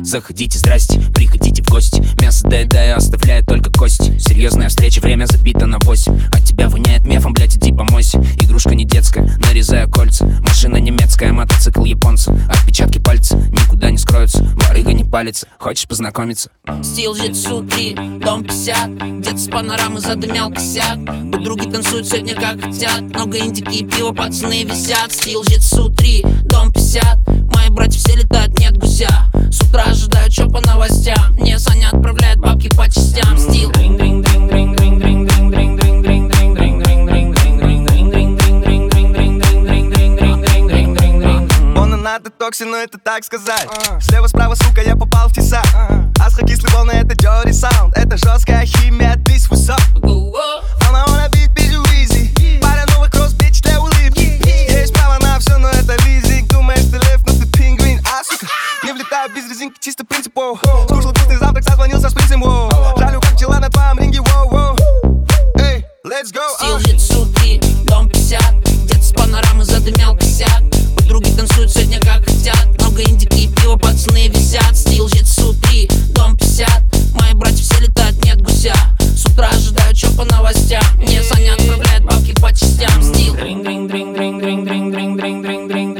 Заходите, здрасте, приходите в гости. Мясо доедаю, оставляет только кости. Серьезная встреча, время забито на 8. От тебя воняет мефом, блять, иди помойся. Игрушка не детская, нарезаю кольца. Машина немецкая, мотоцикл японца. Отпечатки пальца никуда не скроются. Барыга не палится, хочешь познакомиться? Стил Житсу 3, дом 50. Где-то с панорамы задымял косяк. Подруги танцуют сегодня как хотят. Много индики и пива, пацаны висят. Стил Житсу 3, дом 50. Мои братья все летают, нет гуся. С утра ожидаю, чё по новостям. Мне Саня отправляет бабки по частям. Стил на детоксе, но это так сказать. Слева-справа, сука, я попал в тесак. Астрокислые волны, это dirty sound. Это жесткая химия, ты свой сок. Она wanna beat, bitch, easy. Пара новых кросс, bitch, для улыбки. Есть право на все, но это лизинг. Думаешь, ты лев, но ты пингвин. А, сука, не влетаю без резинки, чисто принципу. Скушал вкусный завтрак, созвонился с принцем. Жалю, как пчела на твоем ринге. Эй, let's go. Стил Житсу 3, дом 50. Где-то с панорамы задымял косяк. Подруги танцуют сегодня как хотят. Много индики и пива, пацаны висят. Стил Житсу 3, дом 50. Мои братья все летают, нет гуся. С утра ожидаю, чё по новостям. Мне Саня отправляет бабки по частям. Стил